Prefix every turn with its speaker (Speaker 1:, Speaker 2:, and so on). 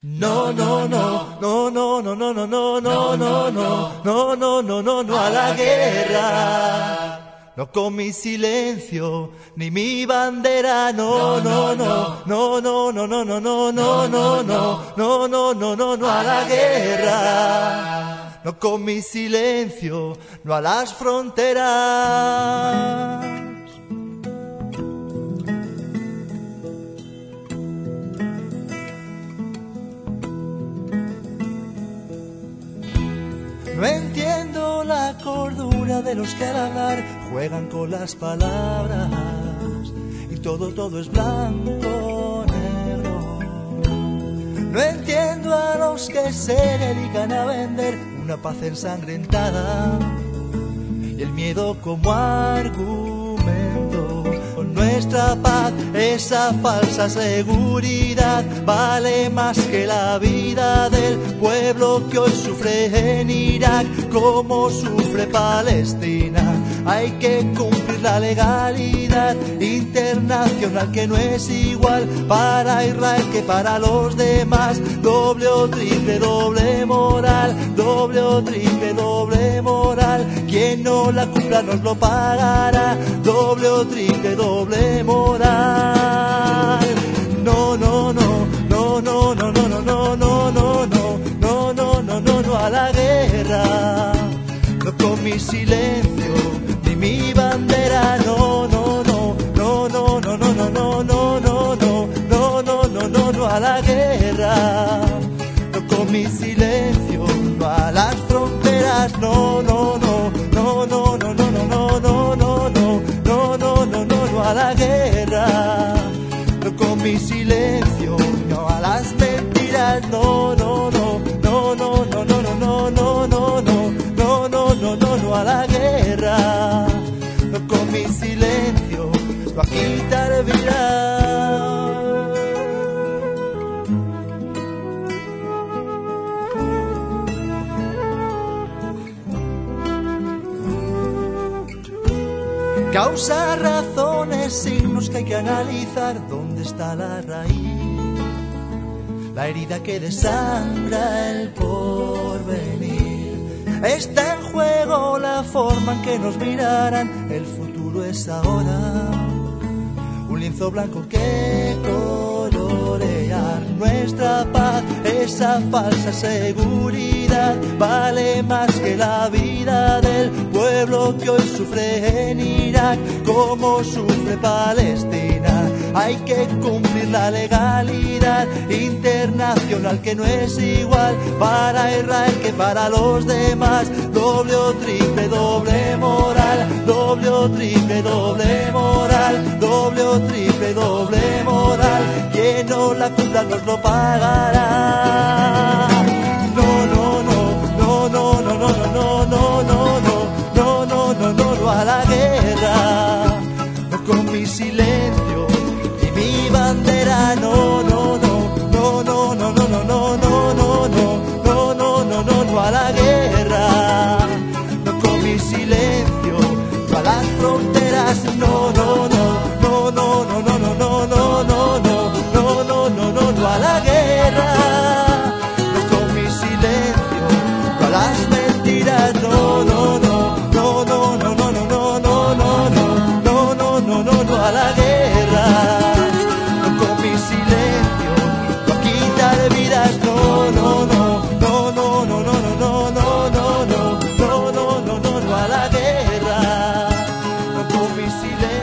Speaker 1: No, no, no, no, no, no, no, no, no, no, no, no, no, no, no, no, no a la guerra. No con mi silencio, ni mi bandera, no, no, no, no, no, no, no, no, no, no, no, no, no, no, no, no, no a la guerra. No con mi silencio, no a las fronteras. No entiendo la cordura de los que al hablar juegan con las palabras y todo es blanco, negro. No entiendo a los que se dedican a vender una paz ensangrentada y el miedo como argumento. Nuestra paz, esa falsa seguridad, vale más que la vida del pueblo que hoy sufre en Irak, como sufre Palestina. Hay que cumplir la legalidad internacional, que no es igual para Israel que para los demás. Doble o triple, doble moral, doble o triple, doble moral. Quien no la cumpla nos lo pagará. Doble o triple, doble moral. No, no, no, no, no, no, no, no, no, no, no, no, no, no, no, no, no a la guerra. No con mi silencio, ni mi bandera, no, no, no, no, no, no, no, no, no, no, no, no, no, no, no, no, no a la guerra. No con mi silencio, no a las fronteras, no, no, no, no, no, no, no, no, no, no, no, no, no, no, no, no a la guerra. No con mi silencio, no a las mentiras, no, no, no, no, no, no, no, no, no, no, no, no, no, no, no, no a la guerra. No con mi silencio, no a quitar vida. Causas, razones, signos que hay que analizar. ¿Dónde está la raíz? La herida que desangra el porvenir. Está en juego la forma en que nos mirarán. El futuro es ahora. Un lienzo blanco que colorear. Nuestra paz, esa falsa seguridad, vale más que la vida del pueblo que hoy sufre en Irak, como sufre Palestina. Hay que cumplir la legalidad internacional, que no es igual para Israel que para los demás. Doble o triple, doble moral, doble o triple, doble moral, doble o triple, doble moral. Quien no la cumpla nos lo pagará. No, no, no, no, no, no, no, no, no, no, no, no, no, no, no, no a la guerra. No con mi silencio y mi bandera, no, no, no, no, no, no, no, no, no, no, no, no, no, no, no, no, no a la guerra. No con mi silencio, no a las fronteras, no, no, no, no, no, no, no, no, no, no, no, no, no, no, no, no, no a la guerra. No con mi silencio, no a las mentiras, no, no, no, no, no, no, no, no, no, no, no, no, no, no, no, no a la guerra. No con mi silencio, no a quitar vidas, no, no, no, no, no, no, no, no, no, no, no, no, no, no, no, no a la guerra. No con mi silencio.